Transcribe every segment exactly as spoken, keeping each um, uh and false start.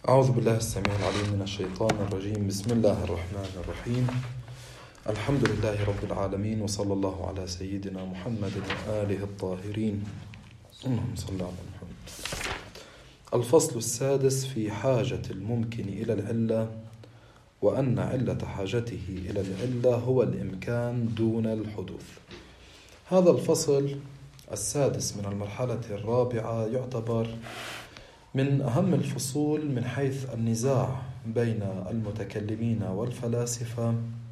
أعوذ بالله السميع العليم من الشيطان الرجيم. بسم الله الرحمن الرحيم. الحمد لله رب العالمين، وصلى الله على سيدنا محمد وآله الطاهرين. اللهم صل على محمد. الفصل السادس في حاجة الممكن إلى العلة، وأن علة حاجته إلى العلة هو الإمكان دون الحدوث. هذا الفصل السادس من المرحلة الرابعة يعتبر من أهم الفصول من حيث النزاع بين المتكلمين والفلاسفة،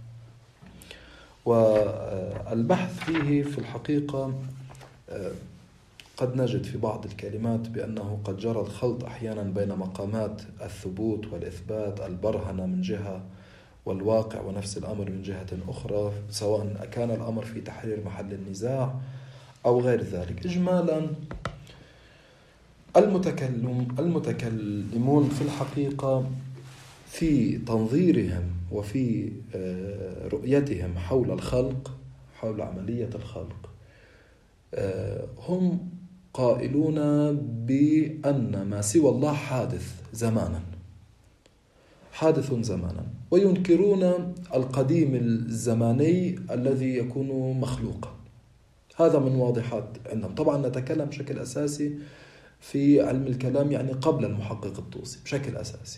والبحث فيه في الحقيقة قد نجد في بعض الكلمات بأنه قد جرى الخلط أحيانا بين مقامات الثبوت والإثبات، البرهنة من جهة والواقع ونفس الأمر من جهة أخرى، سواء كان الأمر في تحرير محل النزاع أو غير ذلك. إجمالا المتكلم المتكلمون في الحقيقة في تنظيرهم وفي رؤيتهم حول الخلق، حول عملية الخلق، هم قائلون بأن ما سوى الله حادث زمانا حادث زمانا وينكرون القديم الزماني الذي يكون مخلوقا. هذا من واضحات عندهم. طبعا نتكلم بشكل أساسي في علم الكلام، يعني قبل المحقق الطوسي بشكل أساسي.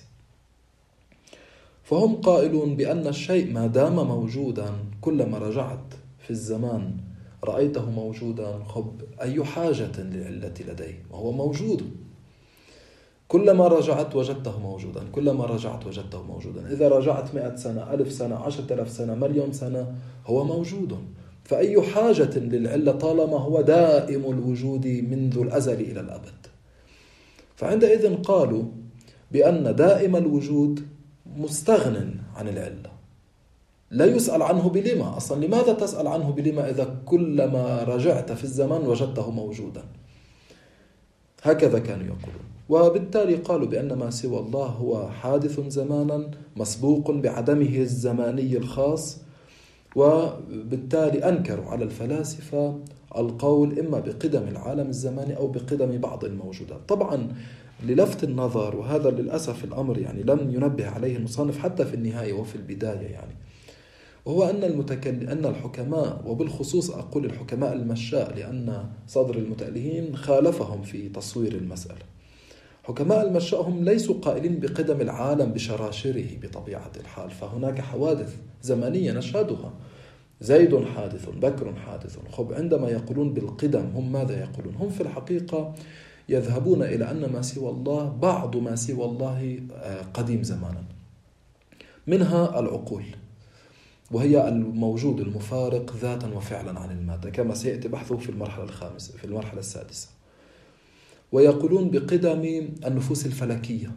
فهم قائلون بأن الشيء ما دام موجودا، كلما رجعت في الزمان رأيته موجودا، خب أي حاجة للعلة لديه وهو موجود. كلما رجعت وجدته موجودا، كلما رجعت وجدته موجودا. إذا رجعت مئة سنة، ألف سنة، عشرة ألاف سنة، مليون سنة، هو موجود. فأي حاجة للعلة طالما هو دائم الوجود منذ الأزل إلى الأبد. فعندئذ قالوا بأن دائم الوجود مستغن عن العلة، لا يسأل عنه بلما. أصلا لماذا تسأل عنه بلما إذا كلما رجعت في الزمان وجدته موجودا؟ هكذا كانوا يقولون. وبالتالي قالوا بأن ما سوى الله هو حادث زمانا مسبوق بعدمه الزماني الخاص، وبالتالي أنكروا على الفلاسفة القول إما بقدم العالم الزماني أو بقدم بعض الموجودات. طبعا للفت النظر، وهذا للأسف الأمر يعني لم ينبه عليه المصنف حتى في النهاية وفي البداية، يعني وهو أن المتكلم أن الحكماء، وبالخصوص أقول الحكماء المشاء لأن صدر المتألهين خالفهم في تصوير المسألة. حكماء المشاء هم ليسوا قائلين بقدم العالم بشراشره بطبيعة الحال، فهناك حوادث زمنية نشهدها، زيد حادث، بكر حادث. خب عندما يقولون بالقدم هم ماذا يقولون؟ هم في الحقيقة يذهبون إلى أن ما سوى الله، بعض ما سوى الله قديم زمانا، منها العقول، وهي الموجود المفارق ذاتا وفعلا عن المادة كما سيأتي بحثه في المرحلة الخامسة في المرحلة السادسة. ويقولون بقدم النفوس الفلكية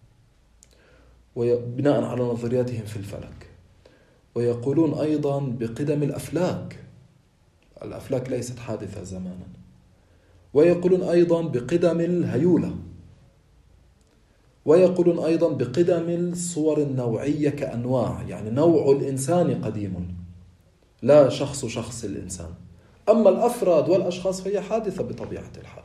وبناء على نظرياتهم في الفلك. ويقولون أيضا بقدم الأفلاك، الأفلاك ليست حادثة زمانا. ويقولون أيضا بقدم الهيولة. ويقولون أيضا بقدم الصور النوعية كأنواع، يعني نوع الإنسان قديم لا شخص شخص الإنسان، أما الأفراد والأشخاص فهي حادثة بطبيعة الحال.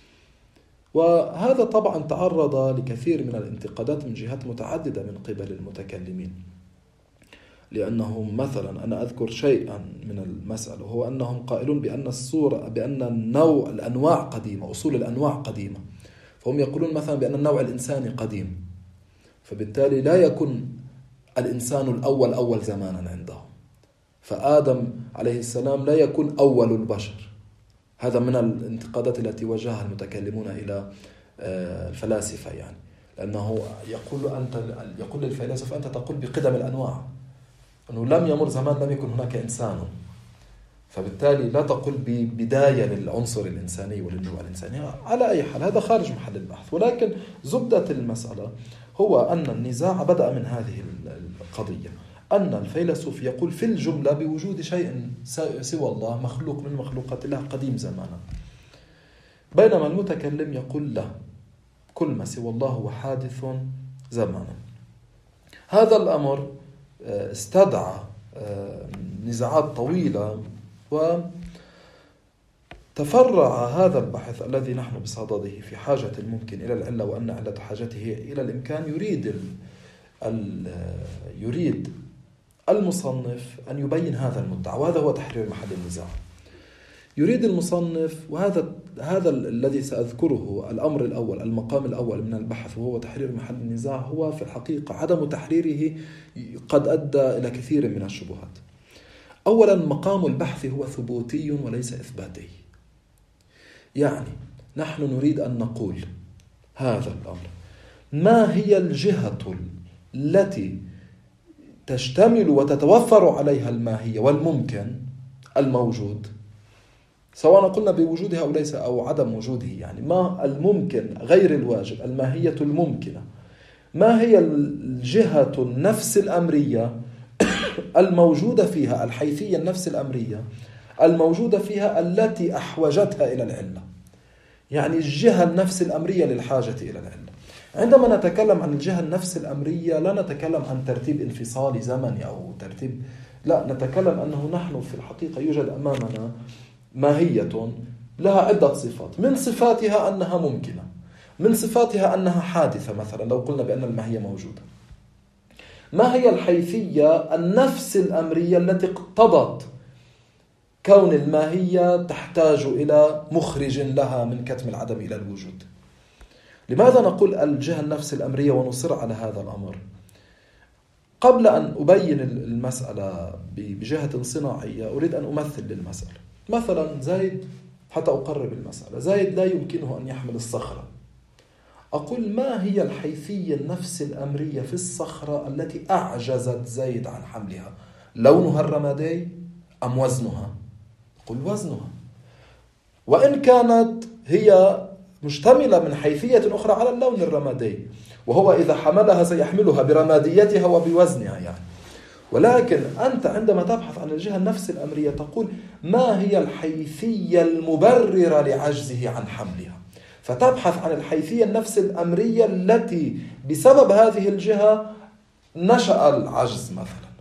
وهذا طبعا تعرض لكثير من الانتقادات من جهات متعددة من قبل المتكلمين، لأنهم مثلا أنا أذكر شيئا من المسألة، وهو أنهم قائلون بأن الصورة بأن النوع الأنواع قديمة، أصول الأنواع قديمة. فهم يقولون مثلا بأن النوع الإنساني قديم، فبالتالي لا يكون الإنسان الأول أول زمانا عندهم، فآدم عليه السلام لا يكون أول البشر. هذا من الانتقادات التي وجهها المتكلمون إلى الفلاسفة، يعني لأنه يقول أنت يقول للفلاسفة أنت تقول بقدم الأنواع، أنه لم يمر زمان لم يكن هناك إنسان، فبالتالي لا تقول ببداية للعنصر الإنساني وللنوع الإنساني. على أي حال هذا خارج محل البحث، ولكن زبدة المسألة هو أن النزاع بدأ من هذه القضية، أن الفيلسوف يقول في الجملة بوجود شيء سوى الله مخلوق من مخلوقات الله قديم زمانا، بينما المتكلم يقول لا، كل ما سوى الله هو حادث زمانا. هذا الأمر استدعى نزاعات طويلة، تفرع هذا البحث الذي نحن بصدده في حاجة الممكن إلى العلة وأن علة حاجته إلى الإمكان يريد ال ال يريد المصنف أن يبين هذا المدعى، وهذا هو تحرير محل النزاع. يريد المصنف، وهذا هذا الذي سأذكره، الأمر الأول، المقام الأول من البحث وهو تحرير محل النزاع، هو في الحقيقة عدم تحريره قد أدى إلى كثير من الشبهات. أولا، مقام البحث هو ثبوتي وليس إثباتي. يعني نحن نريد أن نقول هذا الأمر: ما هي الجهة التي تشتمل وتتوفر عليها الماهية والممكن الموجود، سواء قلنا بوجودها أو ليس أو عدم وجوده، يعني ما الممكن غير الواجب، الماهية الممكنة، ما هي الجهة النفس الأمرية الموجودة فيها، الحيثية النفس الأمرية الموجودة فيها التي أحوجتها إلى العلة، يعني الجهة النفس الأمرية للحاجة إلى العلة. عندما نتكلم عن الجهة النفس الأمرية لا نتكلم عن ترتيب انفصالي زمني أو ترتيب، لا، نتكلم أنه نحن في الحقيقة يوجد أمامنا ماهية لها عدة صفات، من صفاتها أنها ممكنة، من صفاتها أنها حادثة. مثلا لو قلنا بأن الماهية موجودة، ما هي الحيثية النفس الأمرية التي اقتضت كون الماهية تحتاج إلى مخرج لها من كتم العدم إلى الوجود؟ لماذا نقول الجهة النفس الأمرية ونصر على هذا الأمر؟ قبل أن أبين المسألة بجهة صناعية أريد أن أمثل للمسألة. مثلا زيد، حتى أقرب المسألة، زيد لا يمكنه أن يحمل الصخرة. أقول: ما هي الحيثية النفس الأمرية في الصخرة التي أعجزت زيد عن حملها؟ لونها الرمادي أم وزنها؟ أقول: وزنها. وإن كانت هي مشتملة من حيثية أخرى على اللون الرمادي، وهو إذا حملها سيحملها برماديتها وبوزنها يعني. ولكن أنت عندما تبحث عن الجهة النفس الأمرية تقول: ما هي الحيثية المبررة لعجزه عن حملها؟ فتبحث عن الحيثية النفس الأمرية التي بسبب هذه الجهة نشأ العجز مثلا.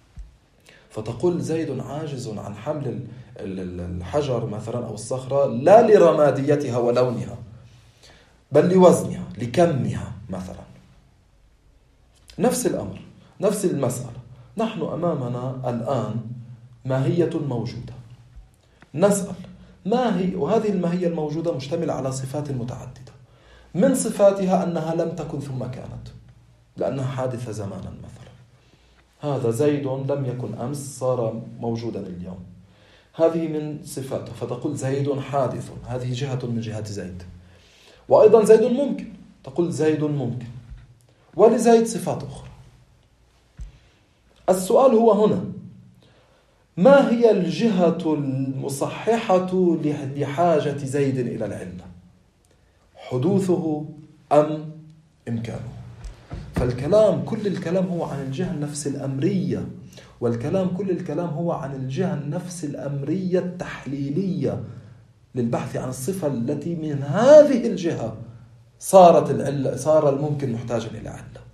فتقول: زيد عاجز عن حمل الحجر مثلا أو الصخرة لا لرماديتها ولونها، بل لوزنها، لكمها مثلا. نفس الأمر، نفس المسألة. نحن أمامنا الآن ماهية موجودة، نسأل ما هي، وهذه الماهية الموجودة مشتملة على صفات متعددة، من صفاتها أنها لم تكن ثم كانت، لأنها حادثة زمانا مثلا. هذا زيد لم يكن أمس، صار موجودا اليوم، هذه من صفاته. فتقول: زيد حادث، هذه جهة من جهات زيد. وأيضا زيد ممكن، تقول: زيد ممكن، ولزيد صفات أخرى. السؤال هو هنا: ما هي الجهة المصححة لحاجة زيد إلى العلة؟ حدوثه أم إمكانه؟ فالكلام، كل الكلام هو عن الجهة النفس الأمرية، والكلام كل الكلام هو عن الجهة النفس الأمرية التحليلية للبحث عن الصفة التي من هذه الجهة صارت العلة، صار الممكن محتاجا إلى علة.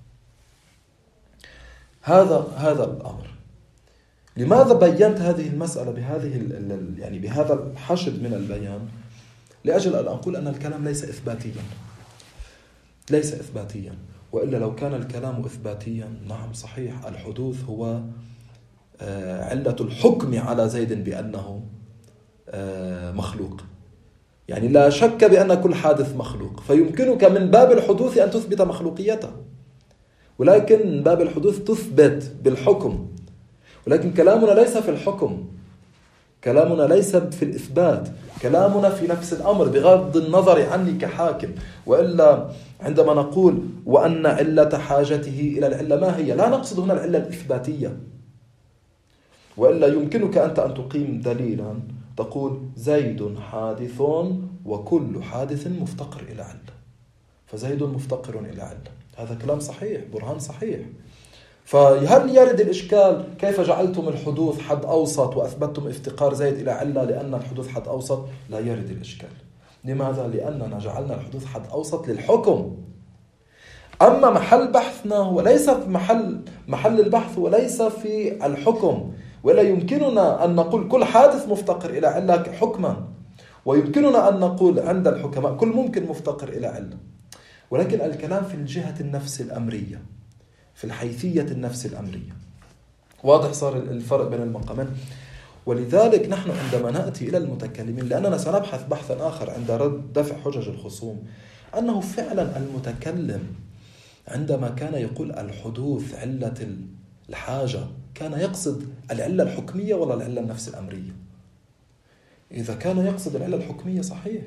هذا هذا الأمر. لماذا بينت هذه المسألة بهذه يعني بهذا الحشد من البيان؟ لأجل أن أقول أن الكلام ليس إثباتيا، ليس إثباتيا. وإلا لو كان الكلام إثباتيا، نعم صحيح، الحدوث هو علة الحكم على زيد بأنه مخلوق، يعني لا شك بأن كل حادث مخلوق، فيمكنك من باب الحدوث أن تثبت مخلوقيته، ولكن من باب الحدوث تثبت بالحكم. ولكن كلامنا ليس في الحكم، كلامنا ليس في الإثبات، كلامنا في نفس الأمر بغض النظر عني كحاكم. وإلا عندما نقول وأن علة حاجته إلى العلة ما هي، لا نقصد هنا العلة الإثباتية. وإلا يمكنك أنت أن تقيم دليلا تقول: زيد حادث وكل حادث مفتقر إلى علة، فزيد مفتقر إلى علة. هذا كلام صحيح، برهان صحيح. فهل يرد الإشكال كيف جعلتم الحدوث حد أوسط وأثبتتم افتقار زيد إلى علة لأن الحدوث حد أوسط؟ لا يرد الإشكال. لماذا؟ لأننا جعلنا الحدوث حد أوسط للحكم. أما محل بحثنا هو ليس في محل محل البحث وليس في الحكم. ولا يمكننا أن نقول كل حادث مفتقر إلى علة حكما، ويمكننا أن نقول عند الحكماء كل ممكن مفتقر إلى علة، ولكن الكلام في الجهة النفس الأمرية، في الحيثية النفس الأمرية. واضح صار الفرق بين المقامين. ولذلك نحن عندما نأتي إلى المتكلمين، لأننا سنبحث بحثا آخر عند رد دفع حجج الخصوم، أنه فعلا المتكلم عندما كان يقول الحدوث علة الحاجة كان يقصد العلة الحكمية ولا العلة النفس الأمرية؟ إذا كان يقصد العلة الحكمية صحيح،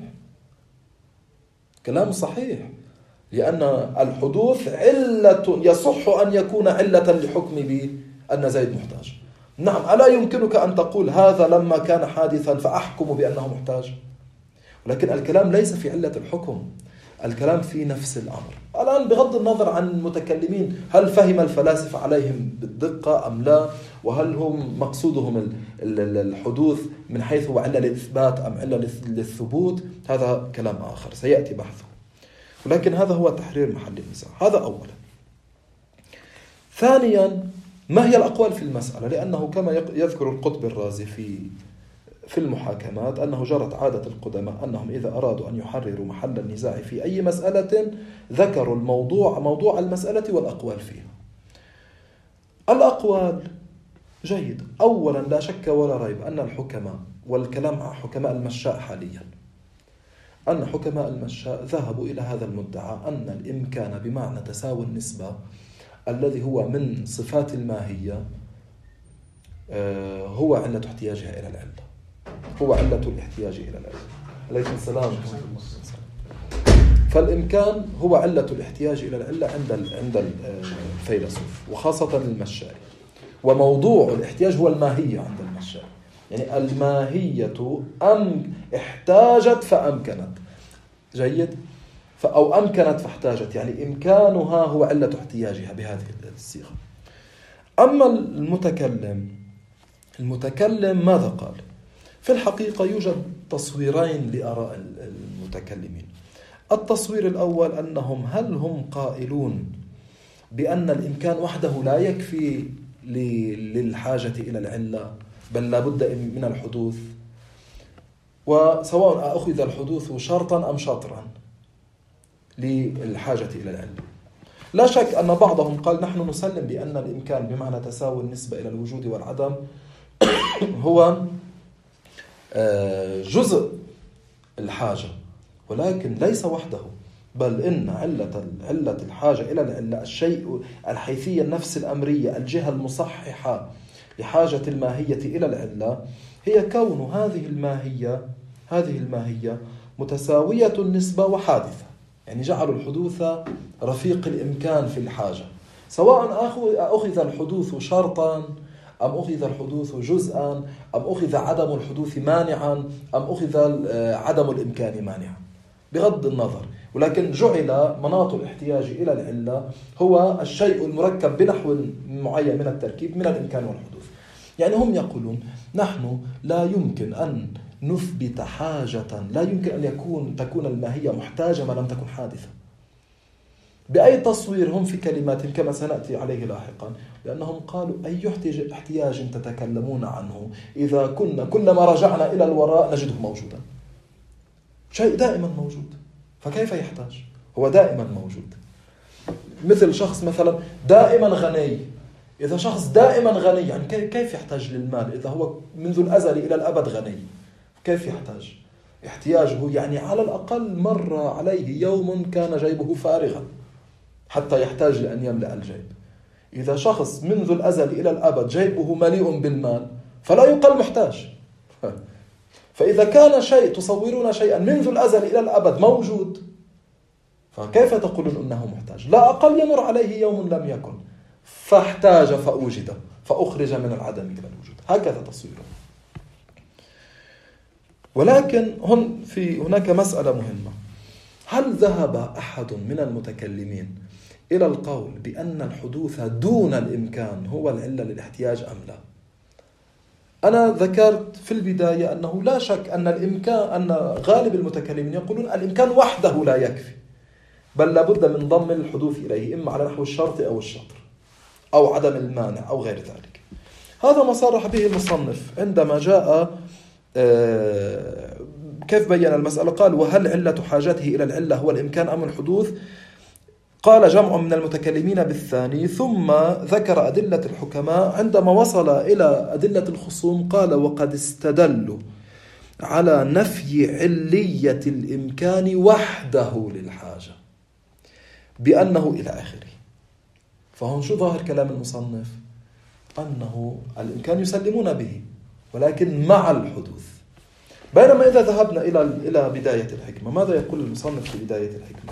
كلام صحيح، لأن الحدوث علة يصح أن يكون علة لحكم بأن زيد محتاج. نعم، ألا يمكنك أن تقول هذا لما كان حادثا فأحكم بأنه محتاج؟ ولكن الكلام ليس في علة الحكم، الكلام في نفس الأمر. الآن بغض النظر عن المتكلمين هل فهم الفلاسفة عليهم بالدقة أم لا، وهل هم مقصودهم الحدوث من حيث هو علة للإثبات أم علة للثبوت، هذا كلام آخر سيأتي بحثه، ولكن هذا هو تحرير محل النزاع. هذا أولا. ثانيا، ما هي الأقوال في المسألة؟ لأنه كما يذكر القطب الرازي في في المحاكمات أنه جرت عادة القدماء أنهم إذا أرادوا أن يحرروا محل النزاع في أي مسألة ذكروا الموضوع موضوع المسألة والأقوال فيها. الأقوال جيد. أولا لا شك ولا ريب أن الحكماء، والكلام عن حكماء المشاء حاليا، أن حكماء المشاء ذهبوا إلى هذا المدعى أن الإمكان بمعنى تساوي النسبة الذي هو من صفات الماهية هو علة احتياجها إلى العلة، هو علة الاحتياج إلى العلة. عليكم السلام. فالإمكان هو علة الاحتياج إلى العلة عند عند الفيلسوف وخاصة المشاء، وموضوع الاحتياج هو الماهية عند المشاء، يعني الماهية أم احتاجت فأمكنت، جيد، أو أمكنت فاحتاجت، يعني إمكانها هو علة احتياجها بهذه الصيغة. أما المتكلم المتكلم ماذا قال؟ في الحقيقة يوجد تصويرين لآراء المتكلمين. التصوير الأول أنهم هل هم قائلون بأن الإمكان وحده لا يكفي للحاجة إلى العلة، بل لابد من الحدوث، وسواء أخذ الحدوث شرطا أم شطرا للحاجة إلى العلة. لا شك أن بعضهم قال نحن نسلم بأن الإمكان بمعنى تساوي النسبة إلى الوجود والعدم هو جزء الحاجة، ولكن ليس وحده، بل إن علة علة الحاجة إلى العلة الشيء الحيثية النفس الأمرية، الجهة المصححة لحاجة الماهية إلى العلة، هي كون هذه الماهية هذه الماهية متساوية النسبة وحادثة، يعني جعلوا الحدوث رفيق الإمكان في الحاجة، سواء أخذ الحدوث شرطا أم أخذ الحدوث جزءا أم أخذ عدم الحدوث مانعا أم أخذ عدم الإمكان مانعا، بغض النظر، ولكن جعل مناط الاحتياج إلى العلة هو الشيء المركب بنحو معين من التركيب من الإمكان والحدوث. يعني هم يقولون نحن لا يمكن أن نثبت حاجة، لا يمكن أن يكون تكون الماهية محتاجة ما لم تكن حادثة. بأي تصوير هم في كلمات كما سنأتي عليه لاحقا، لأنهم قالوا أي احتياج تتكلمون عنه إذا كنا كلما رجعنا إلى الوراء نجده موجودا، شيء دائما موجود، فكيف يحتاج؟ هو دائما موجود. مثل شخص مثلا دائما غني، إذا شخص دائما غني يعني كيف يحتاج للمال إذا هو منذ الأزل إلى الأبد غني؟ كيف يحتاج؟ احتياجه يعني على الأقل مر عليه يوم كان جيبه فارغا حتى يحتاج لأن يملأ الجيب. إذا شخص منذ الأزل إلى الأبد جيبه مليء بالمال فلا يقال محتاج. فإذا كان شيء تصورون شيئا منذ الأزل إلى الأبد موجود، فكيف تقولون أنه محتاج؟ لا أقل يمر عليه يوم لم يكن فاحتاج فأوجد فأخرج من العدم إلى الوجود، هكذا تصويره. ولكن هن في هناك مسألة مهمة، هل ذهب أحد من المتكلمين إلى القول بأن الحدوث دون الإمكان هو العلة للاحتياج أم لا؟ أنا ذكرت في البداية أنه لا شك أن الإمكان أن غالب المتكلمين يقولون الإمكان وحده لا يكفي، بل لابد من ضم الحدوث إليه إما على نحو الشرط أو الشطر أو عدم المانع أو غير ذلك. هذا ما صرح به المصنف عندما جاء كيف بيّن المسألة؟ قال: وهل علة حاجته إلى العلة هو الإمكان أم الحدوث؟ قال جمع من المتكلمين بالثاني، ثم ذكر أدلة الحكماء. عندما وصل إلى أدلة الخصوم قال: وقد استدلوا على نفي علية الإمكان وحده للحاجة بأنه إلى آخره. فهون شو ظاهر كلام المصنف؟ أنه الإمكان يسلمون به ولكن مع الحدوث. بينما إذا ذهبنا إلى إلى بداية الحكمة، ماذا يقول المصنف في بداية الحكمة؟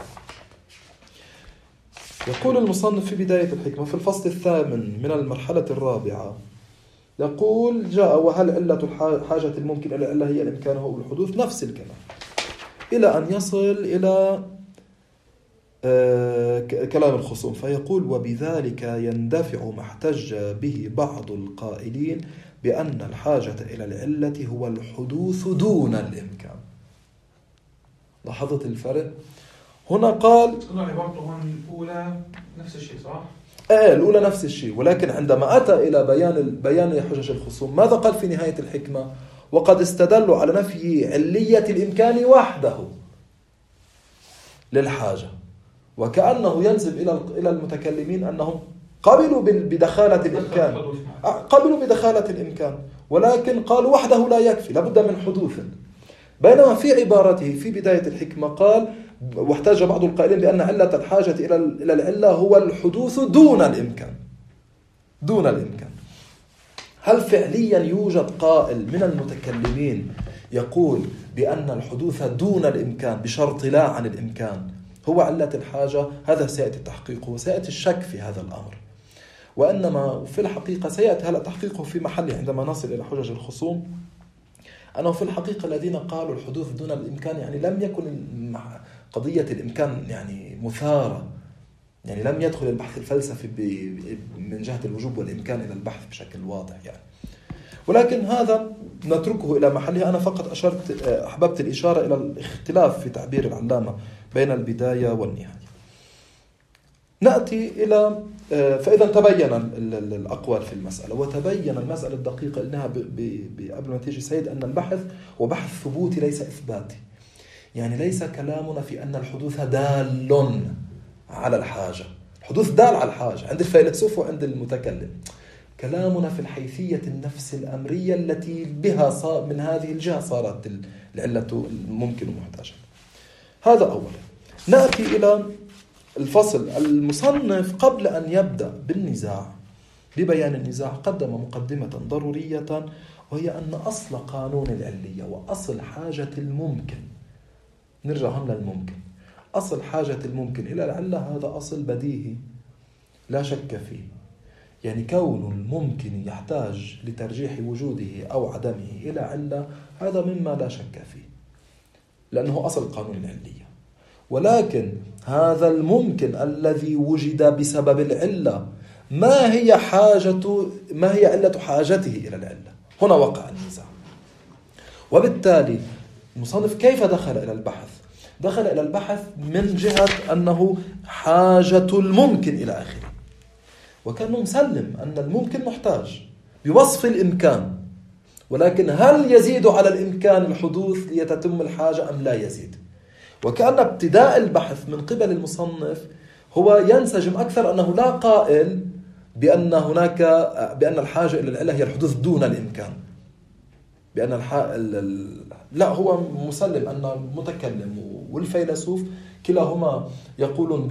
يقول المصنف في بداية الحكمة في الفصل الثامن من المرحلة الرابعة، يقول: جاء وهل علة حاجة الممكن إلى العلة هي الإمكان أو الحدوث، نفس الكلام، إلى أن يصل إلى آه كلام الخصوم، فيقول: وبذلك يندفع ما احتج به بعض القائلين بأن الحاجة إلى العلة هو الحدوث دون الإمكان. لاحظت الفرق؟ هنا قال عبارته هون الأولى نفس الشيء صح؟ آه الأولى نفس الشيء، ولكن عندما أتى إلى بيان بيان حجج الخصوم ماذا قال في نهاية الحكمة؟ وقد استدلوا على نفي علية الإمكان وحده للحاجة، وكأنه ينسب إلى إلى المتكلمين أنهم قبلوا بدخالة الإمكان، قبلوا بدخالة الإمكان، ولكن قالوا وحده لا يكفي، لابد من حدوث. بينما في عبارته في بداية الحكمة قال: واحتاج بعض القائلين بأن علة الحاجة إلى إلى العلة هو الحدوث دون الإمكان. دون الإمكان. هل فعليا يوجد قائل من المتكلمين يقول بأن الحدوث دون الإمكان بشرط لا عن الإمكان هو علة الحاجة؟ هذا سيأتي تحقيقه وسيأتي الشك في هذا الأمر، وإنما في الحقيقة سيأتي هذا تحقيقه في محله عندما نصل إلى حجج الخصوم، أنه في الحقيقة الذين قالوا الحدوث دون الإمكان يعني لم يكن قضية الإمكان يعني مثارة، يعني لم يدخل البحث الفلسفي من جهة الوجوب والإمكان إلى البحث بشكل واضح يعني. ولكن هذا نتركه إلى محله. أنا فقط أشرت أحببت الإشارة إلى الاختلاف في تعبير العلامة بين البداية والنهاية. نأتي إلى فإذا تبين الأقوال في المسألة وتبين المسألة الدقيقة إنها قبل ما تيجي سيد أن البحث وبحث ثبوتي ليس إثباتي، يعني ليس كلامنا في أن الحدوث دال على الحاجة، الحدوث دال على الحاجة عند الفيلسوف وعند المتكلم. كلامنا في الحيثية النفس الأمرية التي بها صار من هذه الجهة صارت العلة الممكن ومحتاجة. هذا أولا. نأتي إلى الفصل. المصنف قبل أن يبدأ بالنزاع ببيان النزاع قدم مقدمة ضرورية، وهي أن أصل قانون العلية وأصل حاجة الممكن، نرجع هم للممكن، أصل حاجة الممكن إلى العلة هذا أصل بديهي لا شك فيه، يعني كون الممكن يحتاج لترجيح وجوده أو عدمه إلى علة هذا مما لا شك فيه لأنه أصل قانون العلية. ولكن هذا الممكن الذي وجد بسبب العلة ما هي حاجة ما هي علة حاجته إلى العلة؟ هنا وقع النزاع. وبالتالي المصنف كيف دخل إلى البحث؟ دخل إلى البحث من جهة أنه حاجة الممكن إلى آخره، وكان مسلم أن الممكن محتاج بوصف الإمكان، ولكن هل يزيد على الإمكان الحدوث ليتتم الحاجة أم لا يزيد؟ وكأن ابتداء البحث من قبل المصنف هو ينسجم أكثر أنه لا قائل بأن هناك بأن الحاجة إلى العلة هي الحدوث دون الإمكان، بأن الح... لا، هو مسلم أن المتكلم والفيلسوف كلاهما يقولون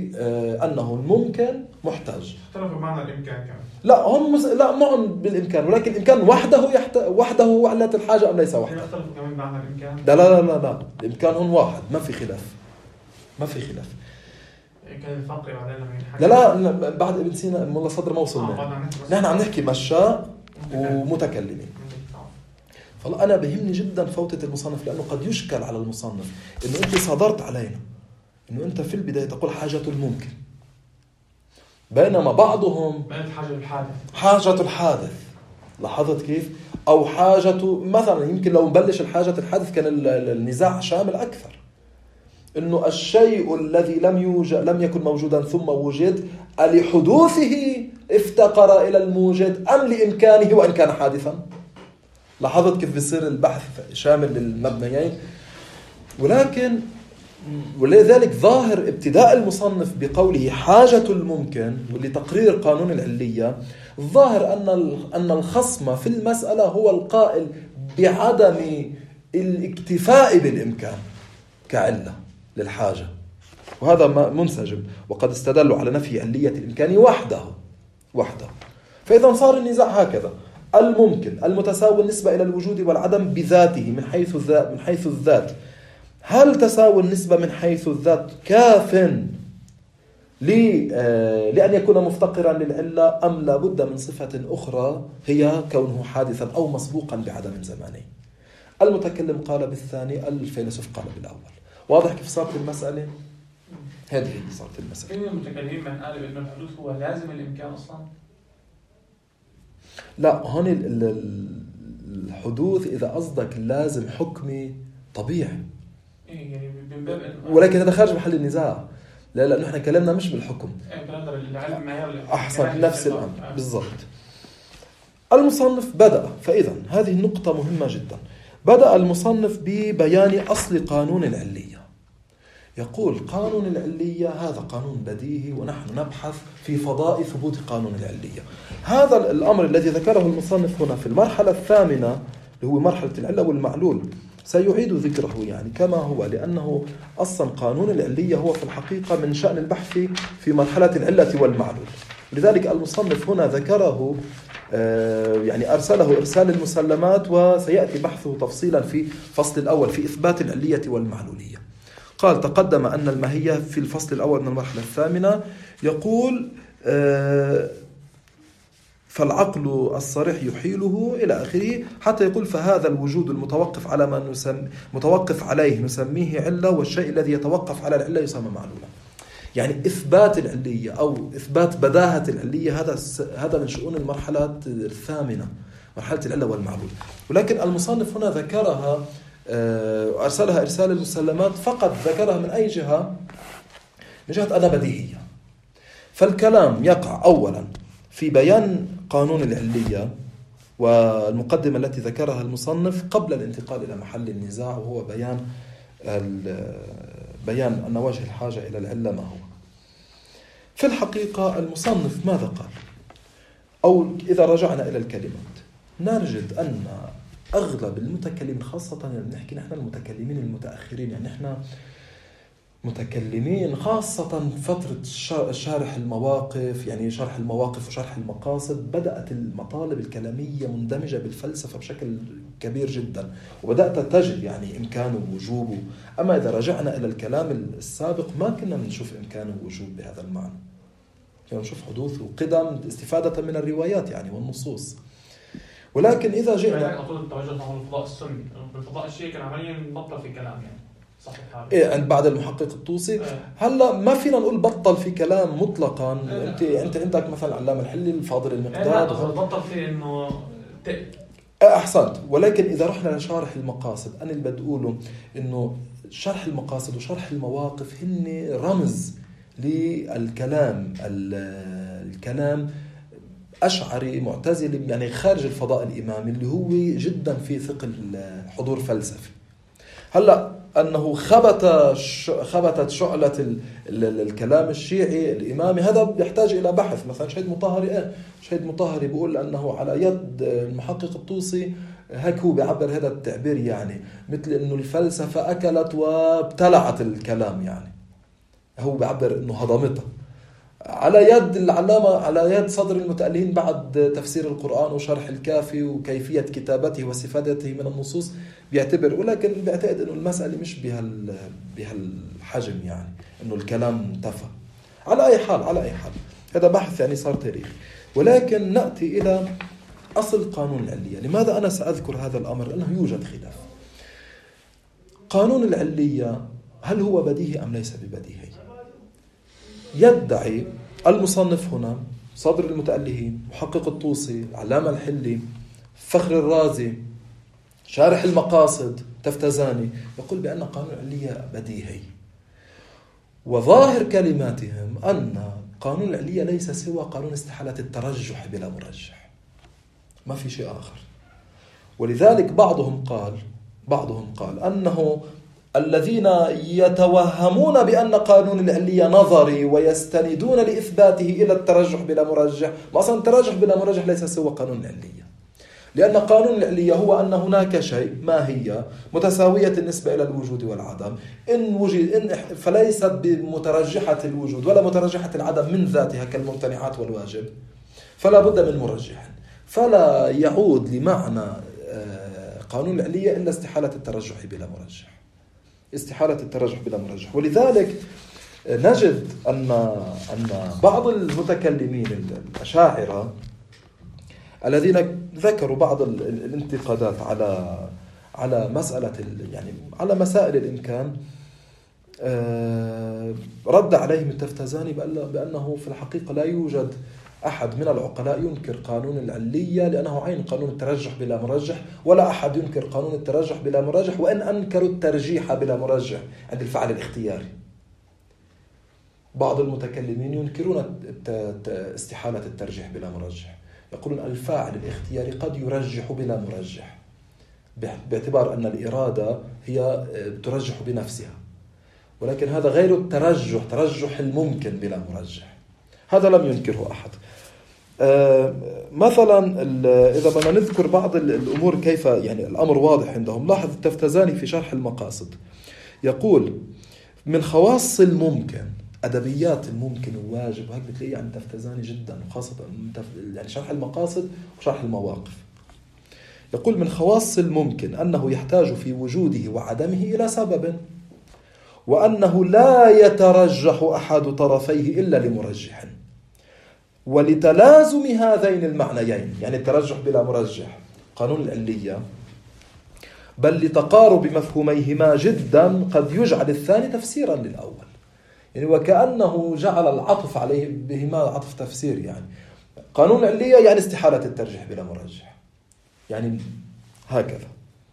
بأنه الممكن محتاج. اختلفوا معنى الإمكان كمان. لا هم مس... لا معهم بالإمكان، ولكن الإمكان وحده يحت... وحده هو علة الحاجة أم ليس وحده؟ اختلفوا كمان معنى الإمكان. لا لا لا لا الإمكان هون واحد، ما في خلاف، ما في خلاف. كان الفقر علينا من حاجة. لا لا بعد ابن سينا مولى صدر ما وصلنا. آه نحن عم نحكي مشاء ومتكلمين. فأنا بهمني جدا فوتة المصنف، لأنه قد يشكل على المصنف إنه أنت صدرت علينا إنه أنت في البداية تقول حاجة الممكن، بينما بعضهم حاجة الحادث حاجة الحادث. لاحظت كيف؟ أو حاجة مثلا يمكن لو نبلش الحاجة الحادث كان النزاع شامل أكثر، إنه الشيء الذي لم يوجد لم يكن موجودا ثم وجد لحدوثه افتقر إلى الموجد أم لإمكانه وإن كان حادثا. لاحظت كيف بيصير البحث شامل للمبنيين؟ ولكن ولذلك ظاهر ابتداء المصنف بقوله حاجة الممكن لتقرير قانون العلية، الظاهر أن أن الخصم في المسألة هو القائل بعدم الاكتفاء بالإمكان كعلة للحاجة، وهذا منسجم، وقد استدلوا على نفي علية الإمكان وحده وحده. فإذا صار النزاع هكذا: الممكن المتساوي النسبة إلى الوجود والعدم بذاته من حيث الذات من حيث الذات، هل تساوي النسبة من حيث الذات كاف لأن يكون مفتقرا للعلة، أم لا بد من صفة أخرى هي كونه حادثا أو مسبوقا بعدم زماني؟ المتكلم قال بالثاني، الفيلسوف قال بالأول. واضح كيف صارت المسألة؟ هذه صارت المسألة. إن المتكلمين من قال إنه الحدوث هو لازم الإمكان أصلا؟ لا، هون الحدوث إذا قصدك لازم حكمي طبيعي، يعني من باب ولكن هذا خارج محل النزاع. لا لأنه إحنا كلامنا مش بالحكم. أحسن، نفس الأمر بالضبط. المصنف بدأ، فإذا هذه النقطة مهمة جدا. بدأ المصنف ببيان أصل قانون العلية. يقول قانون العلية هذا قانون بديهي، ونحن نبحث في فضاء ثبوت قانون العلية. هذا الأمر الذي ذكره المصنف هنا في المرحلة الثامنة اللي هو مرحلة العلة والمعلول سيعيد ذكره يعني كما هو، لأنه أصلا قانون العلية هو في الحقيقة من شأن البحث في مرحلة العلة والمعلول. لذلك المصنف هنا ذكره يعني أرسله إرسال المسلمات، وسيأتي بحثه تفصيلا في فصل الأول في إثبات العلية والمعلولية. قال: تقدم أن الماهية في الفصل الأول من المرحلة الثامنة يقول فالعقل الصريح يحيله إلى آخره، حتى يقول: فهذا الوجود المتوقف على ما نسمي متوقف عليه نسميه علة، والشيء الذي يتوقف على العلة يسمى معلولا. يعني إثبات العلية أو إثبات بداهة العلية هذا هذا من شؤون المرحلة الثامنة، مرحلة العلة والمعلول. ولكن المصنف هنا ذكرها أرسلها إرسال المسلمات، فقط ذكرها من أي جهة؟ من جهة أنا بديهية. فالكلام يقع أولا في بيان قانون العلية والمقدمة التي ذكرها المصنف قبل الانتقال إلى محل النزاع، وهو بيان بيان أن وجه الحاجة إلى العلة ما هو. في الحقيقة المصنف ماذا قال؟ أو إذا رجعنا إلى الكلمات نجد أن أغلب المتكلمين، خاصة يعني نحكي نحن المتكلمين المتأخرين، يعني نحن متكلمين خاصة فترة شرح المواقف، يعني شرح المواقف وشرح المقاصد، بدأت المطالب الكلامية مندمجة بالفلسفة بشكل كبير جدا، وبدأت تجد يعني إمكانه ووجوبه. أما إذا رجعنا إلى الكلام السابق ما كنا نشوف إمكانه ووجوب بهذا المعنى، كنا نشوف حدوث وقدم استفادة من الروايات يعني والنصوص. ولكن إذا جئنا أطول التوجه نحو الفضاء السني، الفضاء الشيعي كان عمليا بطل في كلام يعني صحيح. إيه عند بعد المحقق الطوسي هلا ما فينا نقول بطل في كلام مطلقا. انت انت عندك مثلا علامة الحلي، الفاضل المقداد، بطل في انه احسنت. ولكن اذا رحنا لشرح المقاصد، انا اللي بدي اقوله انه شرح المقاصد وشرح المواقف هن رمز للكلام الكلام أشعري معتزلي، يعني خارج الفضاء الإمامي اللي هو جدا في ثقل حضور فلسفي. هلا أنه خبت خبتت شعلة ال ال الكلام الشيعي الإمامي، هذا يحتاج إلى بحث. مثلا شهيد مطهري إيه شهيد مطهري بيقول أنه على يد المحقق الطوسي، هيك هو بيعبر هذا التعبير، يعني مثل أنه الفلسفة أكلت وابتلعت الكلام، يعني هو بيعبر أنه هضمتها على يد العلامة، على يد صدر المتألهين بعد تفسير القرآن وشرح الكافي وكيفية كتابته واستفادته من النصوص بيعتبر. ولكن بيعتقد أنه المسألة مش بهال بهالحجم، يعني أنه الكلام انتفى. على أي حال على أي حال هذا بحث يعني صار تاريخي. ولكن نأتي إلى أصل قانون العلية. لماذا أنا سأذكر هذا الأمر؟ لأنه يوجد خلاف. قانون العلية هل هو بديهي أم ليس ببديهي؟ يدعي المصنف هنا صدر المتألهين، محقق الطوسي، العلامة الحلي، فخر الرازي، شارح المقاصد تفتزاني، يقول بأن قانون العلية بديهي. وظاهر كلماتهم أن قانون العلية ليس سوى قانون استحالة الترجح بلا مرجح، ما في شيء آخر. ولذلك بعضهم قال بعضهم قال أنه الذين يتوهمون بأن قانون العلية نظري ويستندون لإثباته إلى الترجح بلا مرجح. أصلا الترجح بلا مرجح ليس سوى قانون العلية، لأن قانون العلية هو أن هناك شيء ماهية متساوية النسبة إلى الوجود والعدم، إن وجد إن فليست بمترجحة الوجود ولا مترجحة العدم من ذاتها كالممتنعات والواجب، فلا بد من مرجح. فلا يعود لمعنى قانون العلية إلا استحالة الترجح بلا مرجح، استحالة الترجح بلا مرجح. ولذلك نجد أن أن بعض المتكلمين الأشاعرة الذين ذكروا بعض الانتقادات على على مسألة يعني على مسائل الإمكان، رد عليهم التفتزاني بأنه في الحقيقة لا يوجد أحد من العقلاء ينكر قانون العلية لأنه عين قانون الترجح بلا مرجح، ولا أحد ينكر قانون الترجح بلا مرجح وإن أنكروا الترجيح بلا مرجح عند الفعل الاختياري. بعض المتكلمين ينكرون استحالة الترجيح بلا مرجح، يقولون الفاعل الاختياري قد يرجح بلا مرجح باعتبار أن الإرادة هي ترجح بنفسها، ولكن هذا غير الترجح، ترجح الممكن بلا مرجح، هذا لم ينكره أحد. مثلا إذا بدنا نذكر بعض الأمور كيف يعني الأمر واضح عندهم، لاحظ التفتزاني في شرح المقاصد يقول من خواص الممكن أدبيات الممكن وواجب، وهيك بتلاقيه عند التفتزاني جدا، وخاصة يعني شرح المقاصد وشرح المواقف. يقول من خواص الممكن أنه يحتاج في وجوده وعدمه إلى سبب، وأنه لا يترجح أحد طرفيه إلا لمرجح، ولتلازم هذين المعنيين يعني الترجح بلا مرجح قانون العلية، بل لتقارب مفهوميهما جدا قد يجعل الثاني تفسيرا للأول، يعني وكأنه جعل العطف عليه بهما عطف تفسير. يعني قانون العلية يعني استحالة الترجيح بلا مرجح، يعني هكذا.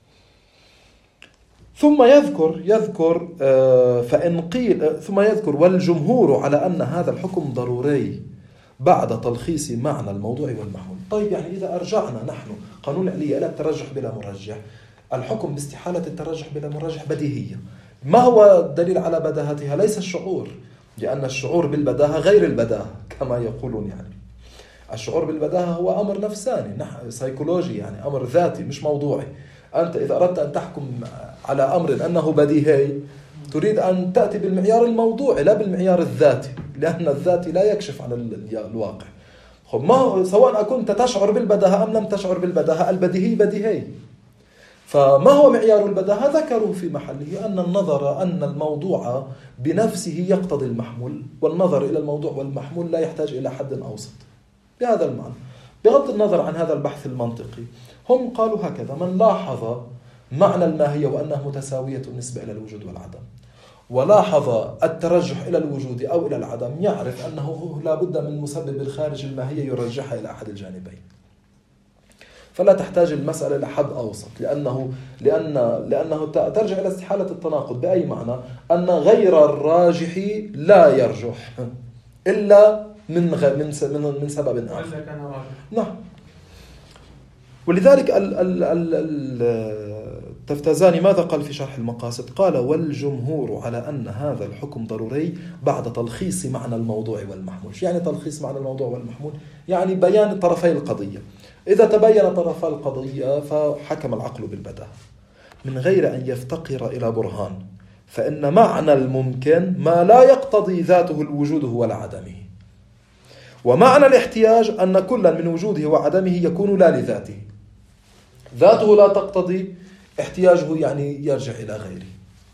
ثم يذكر يذكر فإن قيل ثم يذكر والجمهور على أن هذا الحكم ضروري بعد تلخيص معنى الموضوع والمحمول. طيب يعني إذا أرجعنا نحن قانون العلية إلى الترجح بلا مرجح، الحكم باستحالة الترجح بلا مرجح بديهية. ما هو الدليل على بداهتها؟ ليس الشعور، لأن الشعور بالبداهة غير البداهة كما يقولون. يعني الشعور بالبداهة هو أمر نفساني سيكولوجي، يعني أمر ذاتي مش موضوعي. أنت إذا أردت أن تحكم على أمر أنه بديهي تريد أن تأتي بالمعيار الموضوعي لا بالمعيار الذاتي، لأن الذاتي لا يكشف عن الواقع. ما هو سواء كنت تشعر بالبداهة أم لم تشعر بالبداهة، البديهي بديهي. فما هو معيار البداهة؟ ذكروا في محله أن النظر أن الموضوع بنفسه يقتضي المحمول، والنظر إلى الموضوع والمحمول لا يحتاج إلى حد أوسط. بهذا المعنى بغض النظر عن هذا البحث المنطقي، هم قالوا هكذا: من لاحظ معنى الماهية وأنها متساوية النسبة إلى الوجود والعدم، ولاحظ الترجح إلى الوجود أو إلى العدم، يعرف أنه لا بد من مسبب الخارج الماهية يرجحها إلى أحد الجانبين، فلا تحتاج المسألة إلى حد أوسط، لأنه لأن لأنه ترجع إلى استحالة التناقض. بأي معنى؟ أن غير الراجح لا يرجح إلا من من من سبب آخر. نعم. ولذلك التفتزاني ماذا قال في شرح المقاصد؟ قال: والجمهور على أن هذا الحكم ضروري بعد تلخيص معنى الموضوع والمحمول. يعني تلخيص معنى الموضوع والمحمول يعني بيان طرفي القضية. إذا تبين طرفي القضية فحكم العقل بالبداهة من غير أن يفتقر إلى برهان، فإن معنى الممكن ما لا يقتضي ذاته الوجود ولا عدمه، ومعنى الاحتياج أن كل من وجوده وعدمه يكون لا لذاته، ذاته لا تقتضي، احتياجه يعني يرجع إلى غيره.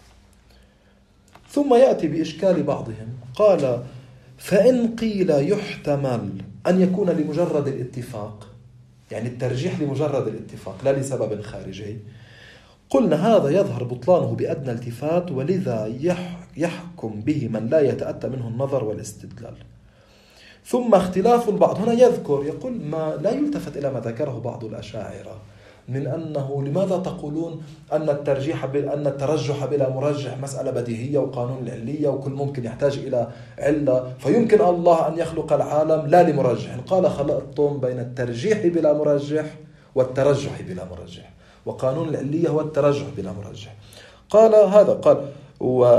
ثم يأتي بإشكال بعضهم، قال: فإن قيل يحتمل أن يكون لمجرد الاتفاق، يعني الترجيح لمجرد الاتفاق لا لسبب خارجي، قلنا هذا يظهر بطلانه بأدنى التفات، ولذا يحكم به من لا يتأتى منه النظر والاستدلال. ثم اختلاف البعض، هنا يذكر يقول ما لا يلتفت إلى ما ذكره بعض الأشاعرة من أنه لماذا تقولون أن الترجيح أن الترجح بلا مرجح مسألة بديهية وقانون العلية وكل ممكن يحتاج إلى علة، فيمكن الله أن يخلق العالم لا لمرجح. قال: خلطتم بين الترجيح بلا مرجح والترجح بلا مرجح، وقانون العلية هو الترجح بلا مرجح. قال هذا قال و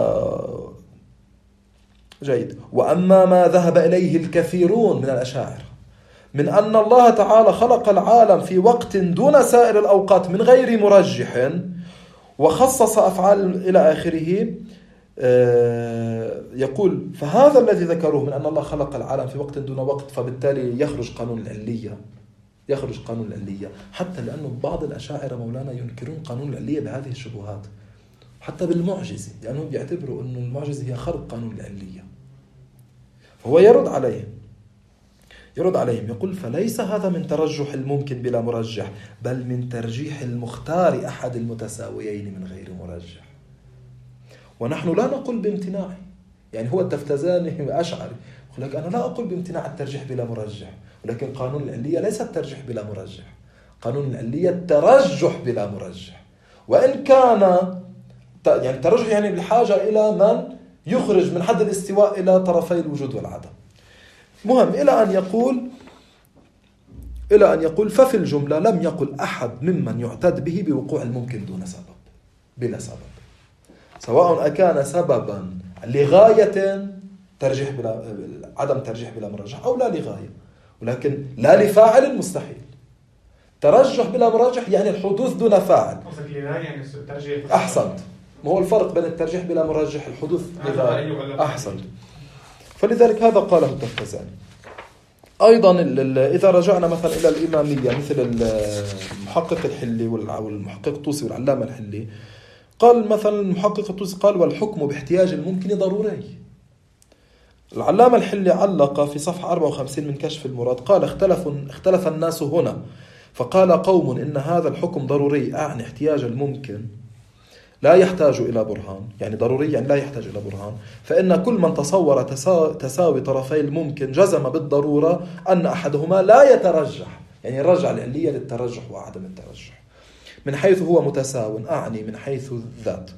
جيد. وأما ما ذهب إليه الكثيرون من الأشاعرة من أن الله تعالى خلق العالم في وقت دون سائر الأوقات من غير مرجح وخصص أفعال إلى آخره، يقول فهذا الذي ذكروه من أن الله خلق العالم في وقت دون وقت، فبالتالي يخرج قانون العلية يخرج قانون العلية، حتى لأنه بعض الأشاعرة مولانا ينكرون قانون العلية بهذه الشبهات، حتى بالمعجزة لأنهم يعني يعتبروا أن المعجزة هي خرق قانون العلية. فهو يرد عليهم يرد عليهم يقول فليس هذا من ترجح الممكن بلا مرجح، بل من ترجيح المختار أحد المتساويين من غير مرجح. ونحن لا نقول بامتناعه، يعني هو التفتزاني أشعري يقول لك أنا لا أقول بامتناع الترجيح بلا مرجح، ولكن قانون العلية ليس الترجيح بلا مرجح، قانون العلية الترجح بلا مرجح، وإن كان يعني الترجح يعني بحاجة إلى من يخرج من حد الاستواء إلى طرفي الوجود والعدم. مهم إلى أن يقول إلى أن يقول ففي الجملة لم يقل أحد ممن يعتد به بوقوع الممكن دون سبب بلا سبب، سواء أكان سببا لغاية ترجيح بلا عدم ترجيح بلا مرجح أو لا لغاية، ولكن لا لفاعل مستحيل. ترجح بلا مرجح يعني الحدوث دون فاعل. يعني الترجيح أحسنت، ما هو الفرق بين الترجيح بلا مرجح الحدوث لغاية. أحسنت. فلذلك هذا قاله التفتزاني. أيضا إذا رجعنا مثلا إلى الإمامية مثل المحقق الحلي والمحقق الطوسي والعلامة الحلي، قال مثلا المحقق الطوسي قال والحكم باحتياج الممكن ضروري. العلامة الحلي علق في صفحة أربعة وخمسين من كشف المراد قال اختلف, اختلف الناس هنا، فقال قوم إن هذا الحكم ضروري أعني احتياج الممكن لا يحتاج إلى برهان، يعني ضروري يعني لا يحتاج إلى برهان، فإن كل من تصور تساوي طرفي الممكن جزم بالضرورة أن أحدهما لا يترجح، يعني رجع العلية للترجح وعدم الترجح من حيث هو متساو، أعني من حيث الذات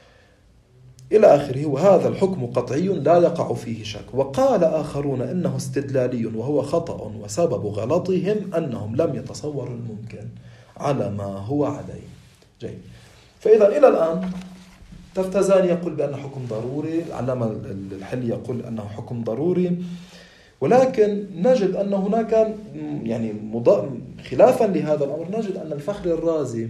إلى آخره، وهذا الحكم قطعي لا يقع فيه شك. وقال آخرون إنه استدلالي وهو خطأ، وسبب غلطهم أنهم لم يتصوروا الممكن على ما هو عليه. جيد. فإذا إلى الآن تفتزاني يقول بأنه حكم ضروري، العلامة الحلي يقول أنه حكم ضروري، ولكن نجد أن هناك يعني خلافا لهذا الأمر نجد أن الفخر الرازي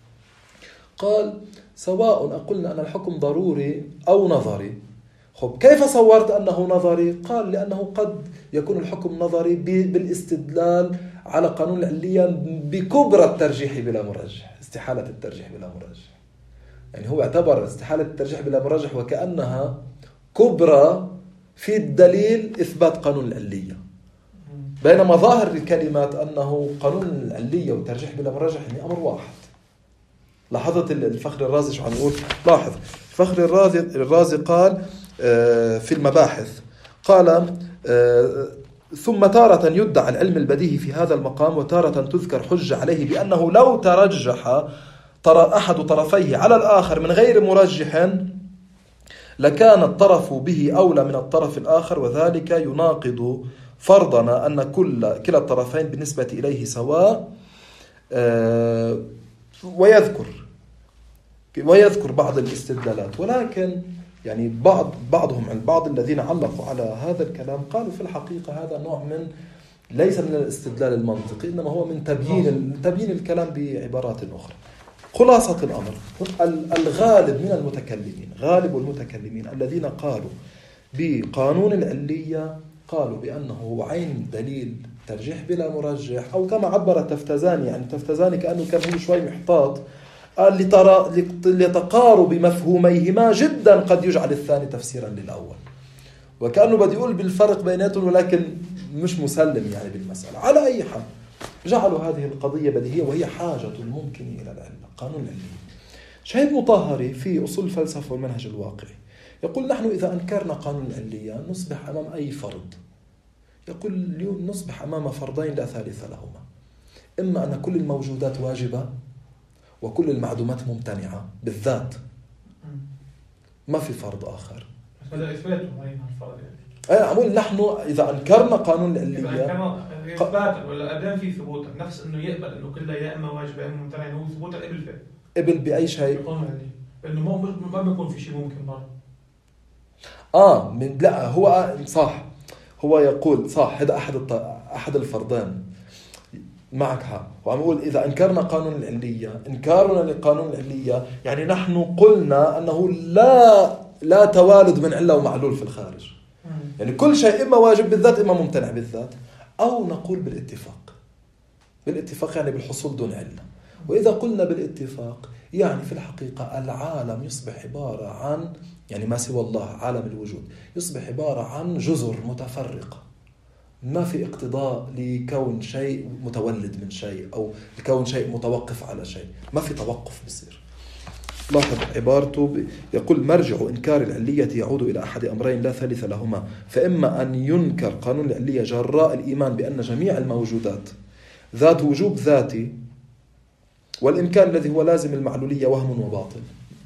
قال سواء أقولنا أن الحكم ضروري أو نظري. خب كيف صورت أنه نظري؟ قال لأنه قد يكون الحكم نظري بالاستدلال على قانون العلية بكبرى الترجيح بلا مرجح، استحالة الترجيح بلا مرجح، يعني هو اعتبر استحالة الترجيح بلا مرجح وكأنها كبرى في الدليل إثبات قانون العلية، بينما ظاهر الكلمات أنه قانون العلية والترجيح بلا مرجح يعني أمر واحد. لاحظت الفخر الرازي شو عم يقول؟ لاحظ الفخر الرازي الرازي قال في المباحث قال ثم تارة يدعى العلم البديهي في هذا المقام، وتارة تذكر حجة عليه بأنه لو ترجح ترى أحد طرفيه على الآخر من غير مرجح لكان الطرف به أولى من الطرف الآخر، وذلك يناقض فرضنا أن كل كلا الطرفين بالنسبة إليه سواء. ويذكر ويذكر بعض الاستدلالات، ولكن يعني بعض بعضهم البعض الذين علقوا على هذا الكلام قالوا في الحقيقة هذا نوع من ليس من الاستدلال المنطقي، إنما هو من تبيين تبيين الكلام بعبارات أخرى. خلاصة الأمر الغالب من المتكلمين غالب المتكلمين الذين قالوا بقانون العلية قالوا بأنه عين دليل ترجيح بلا مرجح، أو كما عبر التفتزاني، يعني التفتزاني كأنه كان هو شوي محتاط، قال لترى لتقارب مفهوميهما جدا قد يجعل الثاني تفسيرا للأول، وكأنه بدي يقول بالفرق بيناتهم ولكن مش مسلم يعني بالمسألة. على أي حال جعلوا هذه القضية بديهية وهي حاجة الممكن إلى العلم، قانون العلم. شهيد مطهري في أصول الفلسفة والمنهج الواقعي يقول نحن إذا أنكرنا قانون العلية نصبح أمام أي فرض، يقول اليوم نصبح أمام فرضين لا ثالث لهما، إما أن كل الموجودات واجبة وكل المعدومات ممتنعة بالذات، ما في فرض آخر. هذا إثباته هاي الفرض يعني. أنا أقول نحن إذا أنكرنا قانون العلية إذا إثبات ولا أدام في ثبوت نفس إنه يقبل إنه كلها يا إما واجبة يا إما ممتنعة، هو ثبوت قبل فيه قبل بأي شيء إنه ما ما بيكون في شيء ممكن برضه. آه من لا هو صح، هو يقول صح هذا أحد الط... أحد الفرضين، معك حق. وعم يقول إذا أنكرنا قانون العلية، إنكارنا لقانون العلية يعني نحن قلنا أنه لا لا توالد من علة ومعلول في الخارج. يعني كل شيء إما واجب بالذات إما ممتنع بالذات، أو نقول بالاتفاق. بالاتفاق يعني بالحصول دون علة. وإذا قلنا بالاتفاق يعني في الحقيقة العالم يصبح عبارة عن يعني ما سوى الله عالم الوجود يصبح عبارة عن جزر متفرقة، ما في اقتضاء لكون شيء متولد من شيء أو لكون شيء متوقف على شيء، ما في توقف بصير. لاحظ عبارته يقول مرجع إنكار العلية يعود إلى أحد أمرين لا ثالث لهما، فإما أن ينكر قانون العلية جراء الإيمان بأن جميع الموجودات ذات وجوب ذاتي، والإمكان الذي هو لازم المعلولية وهم وباطل،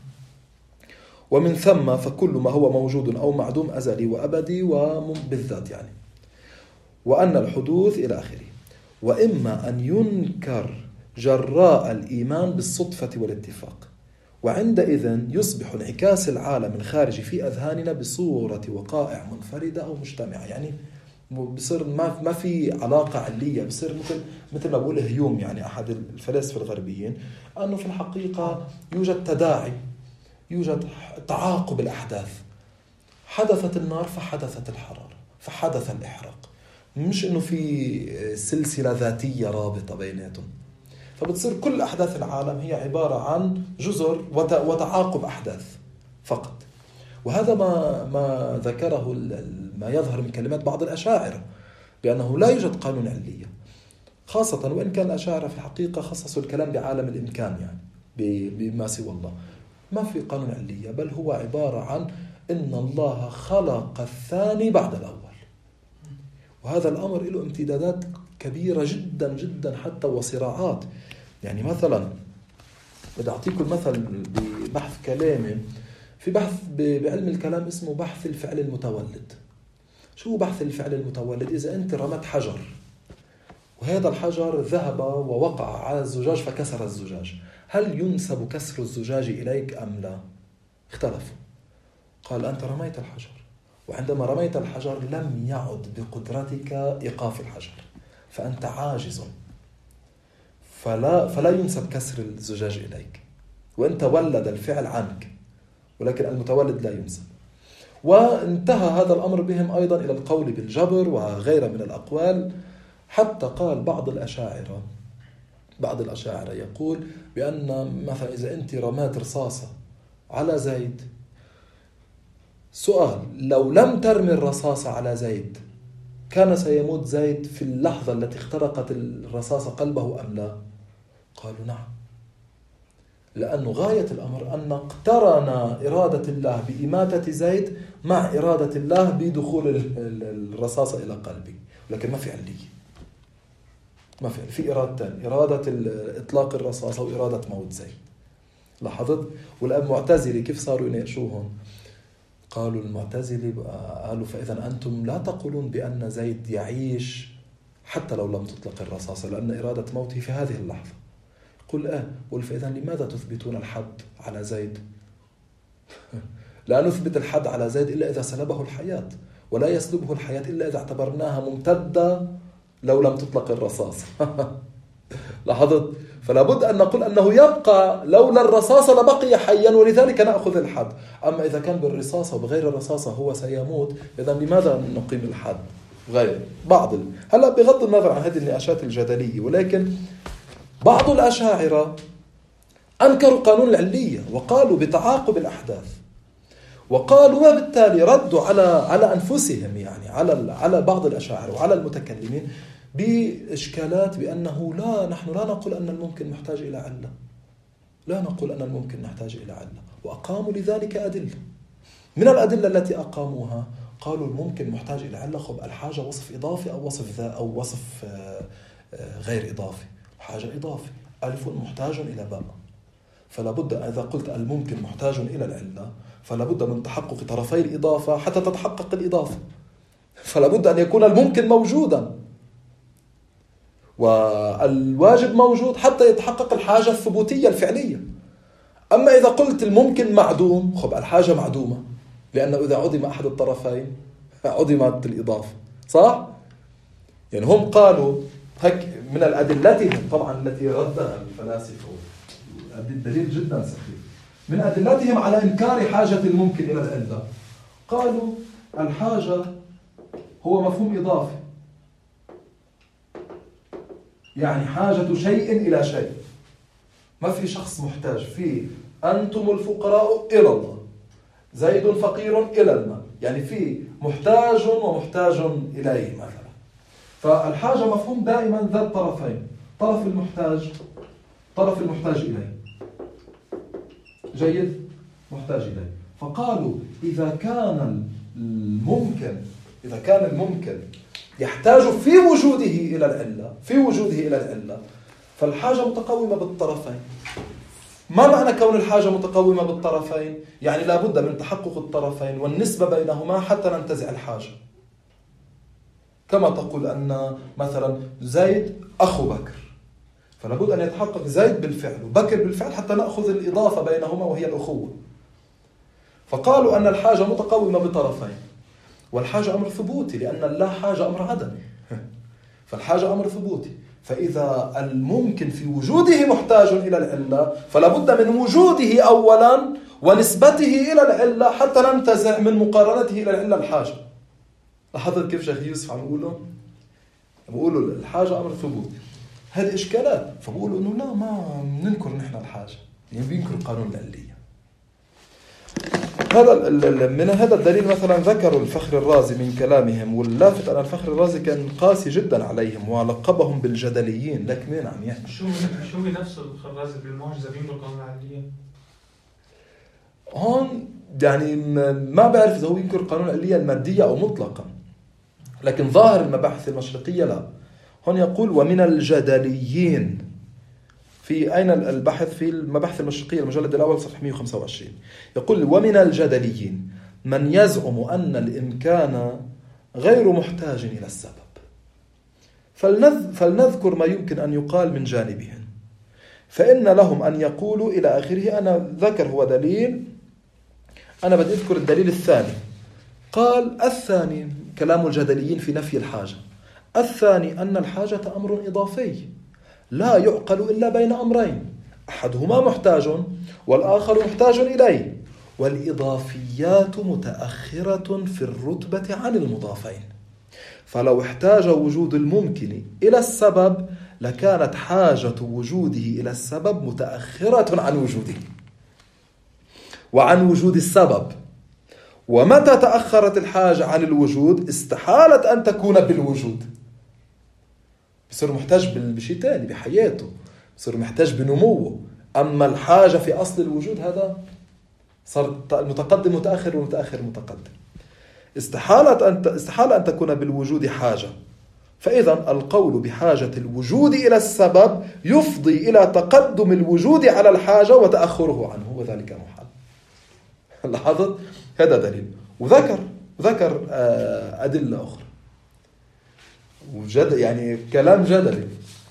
ومن ثم فكل ما هو موجود أو معدوم أزلي وأبدي وبالذات يعني، وأن الحدوث إلى آخره. وإما أن ينكر جراء الإيمان بالصدفة والاتفاق، وعندئذ يصبح انعكاس العالم الخارجي في أذهاننا بصورة وقائع منفردة أو مجتمعة. يعني بصير ما ما في علاقة علية، بصير مثل مثل ما بقول هيوم يعني أحد الفلاسفة الغربيين أنه في الحقيقة يوجد تداعي، يوجد تعاقب الأحداث. حدثت النار فحدثت الحرارة فحدث الإحراق، مش إنه في سلسلة ذاتية رابطة بيناتهم. فبتصير كل أحداث العالم هي عبارة عن جزر وتعاقب أحداث فقط. وهذا ما ما ذكره ما يظهر من كلمات بعض الأشاعرة بأنه لا يوجد قانون علية، خاصة وإن كان الأشاعرة في الحقيقة خصصوا الكلام بعالم الإمكان يعني بما سوى الله. ما في قانون علية، بل هو عبارة عن إن الله خلق الثاني بعد الأول. وهذا الأمر له امتدادات كبيرة جدا جدا حتى وصراعات. يعني مثلا بدي أعطيكم مثل ببحث كلامي في بحث بعلم الكلام اسمه بحث الفعل المتولد. شو بحث الفعل المتولد؟ إذا أنت رمت حجر وهذا الحجر ذهب ووقع على الزجاج فكسر الزجاج، هل ينسب كسر الزجاج إليك أم لا؟ اختلفوا. قال أنت رميت الحجر، وعندما رميت الحجر لم يعد بقدرتك إيقاف الحجر، فأنت عاجز، فلا, فلا ينسب كسر الزجاج إليك، وأنت ولد الفعل عنك، ولكن المتولد لا ينسب. وانتهى هذا الأمر بهم أيضا إلى القول بالجبر وغيره من الأقوال، حتى قال بعض الأشاعرة بعض الأشاعرة يقول بأن مثلا إذا أنت رمات رصاصة على زيد، سؤال لو لم ترمي الرصاصة على زيد كان سيموت زيد في اللحظة التي اخترقت الرصاصة قلبه أم لا؟ قالوا نعم، لأن غاية الأمر أن اقترن إرادة الله بإماتة زيد مع إرادة الله بدخول الرصاصة إلى قلبه، لكن ما في علية، ما في في إرادتين، إرادة إطلاق الرصاصة وإرادة موت زيد. لاحظت؟ والأب معتزلي كيف صاروا يناقشوهم؟ قالوا المعتزلي قالوا فإذا أنتم لا تقولون بأن زيد يعيش حتى لو لم تطلق الرصاصة لأن إرادة موته في هذه اللحظة. قل آه قل فإذا لماذا تثبتون الحد على زيد؟ لا نثبت الحد على زيد إلا إذا سلبه الحياة، ولا يسلبه الحياة إلا إذا اعتبرناها ممتدة لو لم تطلق الرصاصة. لاحظت؟ فلا بد أن نقول أنه يبقى لولا الرصاصة لبقي حيا، ولذلك نأخذ الحد. أما إذا كان بالرصاصة وبغير الرصاصة هو سيموت، إذا لماذا نقيم الحد؟ غير بعض ال... هلأ بغض النظر عن هذه النقاشات الجدلية، ولكن بعض الأشاعرة أنكروا قانون العلية وقالوا بتعاقب الأحداث، وقالوا وبالتالي ردوا على على أنفسهم، يعني على على بعض الأشاعرة وعلى المتكلمين بإشكالات بأنه لا نحن لا نقول أن الممكن محتاج إلى علة، لا نقول أن الممكن نحتاج إلى علة، وأقاموا لذلك أدلة. من الأدلة التي أقاموها قالوا الممكن محتاج إلى علة، خب الحاجة وصف إضافي أو وصف ذا أو وصف غير إضافي. حاجة إضافي ألف محتاج إلى باء، فلا بد إذا قلت الممكن محتاج إلى العلة فلا بد من تحقق طرفي الإضافة حتى تتحقق الإضافة، فلا بد أن يكون الممكن موجودا والواجب موجود حتى يتحقق الحاجة الثبوتية الفعلية. أما إذا قلت الممكن معدوم، خب الحاجة معدومة، لأنه إذا عدم أحد الطرفين عدمت الإضافة، صح؟ يعني هم قالوا هك من أدلتهم طبعا التي ردها الفلاسفة، الدليل جدا سخيف، من أدلتهم على إنكار حاجة الممكن إلى العلة، قالوا الحاجة هو مفهوم إضافي، يعني حاجة شيء إلى شيء. ما في شخص محتاج، في أنتم الفقراء إلى الله، زيد فقير إلى المال، يعني في محتاج ومحتاج إليه مثلا. فالحاجة مفهوم دائما ذات طرفين، طرف المحتاج طرف المحتاج إليه، جيد، محتاج إليه. فقالوا إذا كان الممكن إذا كان الممكن يحتاج في وجوده إلى العلة في وجوده إلى العلة فالحاجة متقومة بالطرفين. ما معنى كون الحاجة متقومة بالطرفين؟ يعني لا بد من تحقق الطرفين والنسبة بينهما حتى ننتزع الحاجة. كما تقول أن مثلا زيد أخو بكر، فلا بد أن يتحقق زيد بالفعل وبكر بالفعل حتى نأخذ الإضافة بينهما وهي الأخوة. فقالوا أن الحاجة متقومة بطرفين، والحاجة أمر ثبوتي لأن اللا حاجة أمر عدمي، فالحاجة أمر ثبوتي. فإذا الممكن في وجوده محتاج إلى العلة فلا بد من وجوده أولا ونسبته إلى العلة حتى ننتزع من مقارنته إلى العلة الحاجة. لاحظت كيف شيخ يوسف عم يقولوا بقولوا الحاجة أمر ثبوتي، هذه إشكالات. فبقولوا إنه لا، ما ننكر نحن الحاجة، يعني بينكر قانون العلية. هذا من هذا الدليل مثلا ذكروا الفخر الرازي من كلامهم، واللافت أن الفخر الرازي كان قاسي جدا عليهم ولقبهم بالجدليين. لك مين عم يحكي؟ شو شو بنفس الفخر الرازي بالمعجزة بينكر قانون العلية؟ هون يعني ما بعرف إذا هو ينكر قانون العلية المادية أو مطلقا، لكن ظاهر المباحث المشرقية لا. هون يقول ومن الجدليين، في أين البحث؟ في المباحث المشرقية المجلد الأول صفحة مئة وخمسة وعشرين. يقول ومن الجدليين من يزعم أن الإمكان غير محتاج إلى السبب. فلنذكر ما يمكن أن يقال من جانبهم، فإن لهم أن يقولوا إلى آخره. أنا ذكر هو دليل، أنا بدي أذكر الدليل الثاني. قال الثاني كلام الجدليين في نفي الحاجة. الثاني أن الحاجة أمر إضافي لا يعقل إلا بين أمرين، أحدهما محتاج والآخر محتاج إليه، والإضافيات متأخرة في الرتبة عن المضافين. فلو احتاج وجود الممكن إلى السبب لكانت حاجة وجوده إلى السبب متأخرة عن وجوده وعن وجود السبب. ومتى تأخرت الحاجة عن الوجود استحالت أن تكون بالوجود، بصير محتاج بشيء تاني بحياته، بصير محتاج بنموه. أما الحاجة في أصل الوجود هذا صار المتقدم متأخر والمتأخر متقدم. استحالة أن استحالة أن تكون بالوجود حاجة. فإذا القول بحاجة الوجود إلى السبب يفضي إلى تقدم الوجود على الحاجة وتأخره عنه، وذلك محال. لاحظت؟ هذا دليل. وذكر ذكر أدلة أخرى وجد يعني كلام جدلي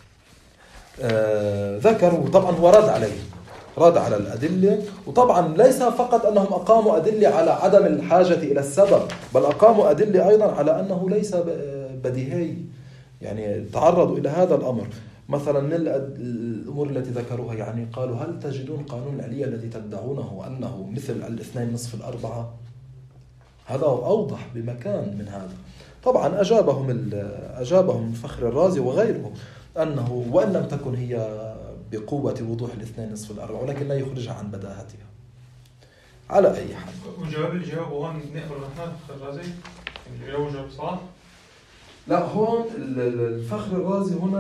آه ذكر، وطبعا هو رد عليه رد على الأدلة. وطبعا ليس فقط أنهم أقاموا أدلة على عدم الحاجة إلى السبب، بل أقاموا أدلة أيضا على أنه ليس بديهي، يعني تعرضوا إلى هذا الأمر. مثلا من الأمور التي ذكروها يعني قالوا هل تجدون قانون العلية الذي تدعونه أنه مثل الاثنين نصف الأربعة؟ هذا أوضح بمكان من هذا. طبعا أجابهم أجابهم الفخر الرازي وغيره أنه وإن لم تكن هي بقوة وضوح الاثنين نصف الأربعة ولكن لا يخرجها عن بداهتها على أي حال. وجواب اللي جاوبه هون نقبل الرحمن الفخر الرازي الجواب جواب صح؟ لا، هون الفخر الرازي هنا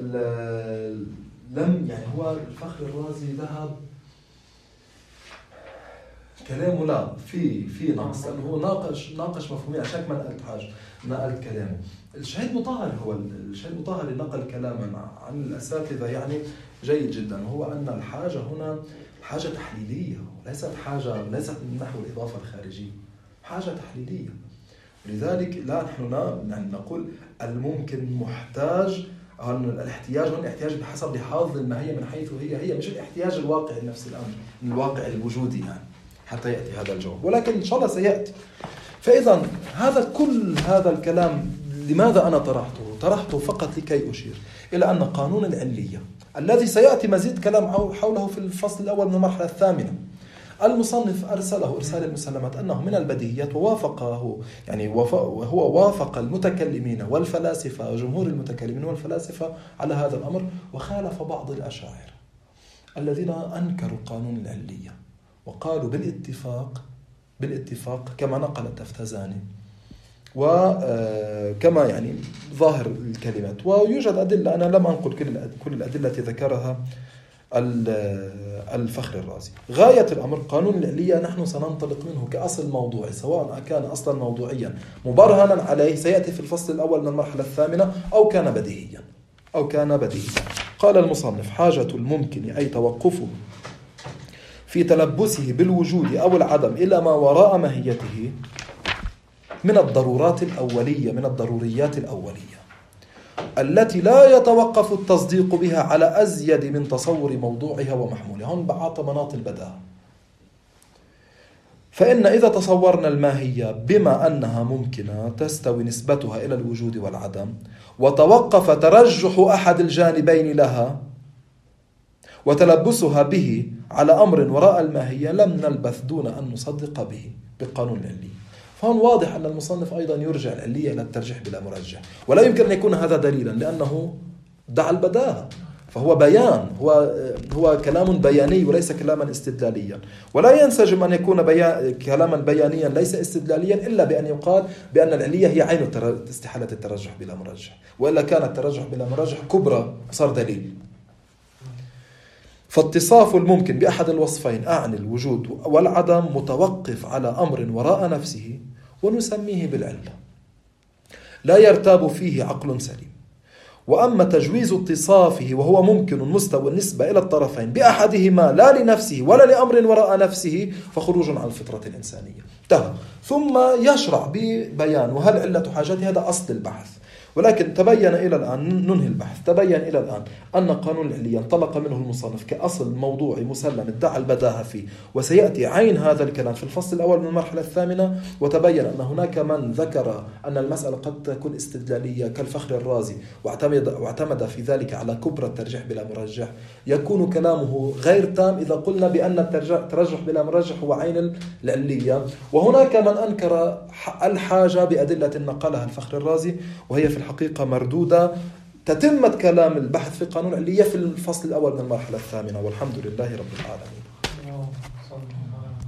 لم يعني هو الفخر الرازي ذهب كلامه لا في في نقص، لأنه هو ناقش ناقش مفهومين عشان ما نقلت حاجة نقلت كلامه. الشهيد مطهر هو الشهيد مطهر نقل كلاما عن الأساتذة يعني جيد جدا، وهو أن الحاجة هنا حاجة تحليلية وليست حاجة ليست من نحو الإضافة الخارجية، حاجة تحليلية. لذلك لا نحن يعني نقول الممكن محتاج الاحتياج هون احتياج بحسب لحاظ الماهية من حيث هي هي مش الاحتياج الواقعي لنفس الأمر من الواقع الوجودي يعني حتى يأتي هذا الجواب، ولكن إن شاء الله سيأتي. فإذا هذا كل هذا الكلام لماذا أنا طرحته؟ طرحته فقط لكي أشير إلى أن قانون العلية الذي سيأتي مزيد كلام حوله في الفصل الأول من المرحلة الثامنة، المصنف أرسله إرسال المسلمات أنه من البديهيات، ووافقه يعني هو وافق المتكلمين والفلاسفة وجمهور المتكلمين والفلاسفة على هذا الأمر، وخالف بعض الأشاعرة الذين أنكروا قانون العلية وقالوا بالاتفاق بالاتفاق كما نقل التفتزاني وكما يعني ظاهر الكلمات. ويوجد أدلة، أنا لم أنقل كل الأدلة التي ذكرها الفخر الرازي. غاية الأمر قانون العلية نحن سننطلق منه كأصل موضوعي، سواء كان أصلا موضوعيا مبرهنا عليه سيأتي في الفصل الأول من المرحلة الثامنة أو كان بديهيا أو كان بديهيا. قال المصنف: حاجة الممكن أي توقفه في تلبسه بالوجود أو العدم إلى ما وراء ماهيته من الضرورات الأولية من الضروريات الأولية التي لا يتوقف التصديق بها على أزيد من تصور موضوعها ومحمولها. هون بعاطى مناط البداهة. فإن إذا تصورنا الماهية بما أنها ممكنة تستوي نسبتها إلى الوجود والعدم، وتوقف ترجح أحد الجانبين لها وتلبسها به على أمر وراء الماهية، لم نلبث دون أن نصدق به بالقانون العلي. فهون واضح أن المصنف أيضا يرجع العلية إلى الترجيح بلا مرجح، ولا يمكن أن يكون هذا دليلا لأنه دعا البداهة، فهو بيان، هو هو كلام بياني وليس كلاما استدلاليا، ولا ينسجم أن يكون بيان كلاما بيانيا ليس استدلاليا إلا بأن يقال بأن العلية هي عين استحالة الترجح بلا مرجح، وإلا كان الترجح بلا مرجح كبرى صار دليل. فاتصاف الممكن بأحد الوصفين أعني الوجود والعدم متوقف على أمر وراء نفسه ونسميه بالعلة، لا يرتاب فيه عقل سليم. وأما تجويز اتصافه وهو ممكن مستوى النسبة إلى الطرفين بأحدهما لا لنفسه ولا لأمر وراء نفسه فخروج عن الفطرة الإنسانية. انتهى. ثم يشرع ببيان وهل علة حاجته، هذا أصل البحث. ولكن تبين إلى الآن، ننهي البحث، تبين إلى الآن أن قانون العلية انطلق منه المصنف كأصل موضوعي مسلم ادعى البداهة فيه، وسيأتي عين هذا الكلام في الفصل الأول من المرحلة الثامنة. وتبين أن هناك من ذكر أن المسألة قد تكون استدلالية كالفخر الرازي واعتمد, واعتمد في ذلك على كبرى الترجيح بلا مرجح، يكون كلامه غير تام إذا قلنا بأن الترجح بلا مرجح هو عين العلية. وهناك من أنكر الحاجة بأدلة نقلها الفخر الرازي، وهي في الحقيقة مردودة. تتمت كلام البحث في قانون العلية في الفصل الأول من المرحلة الثامنة، والحمد لله رب العالمين.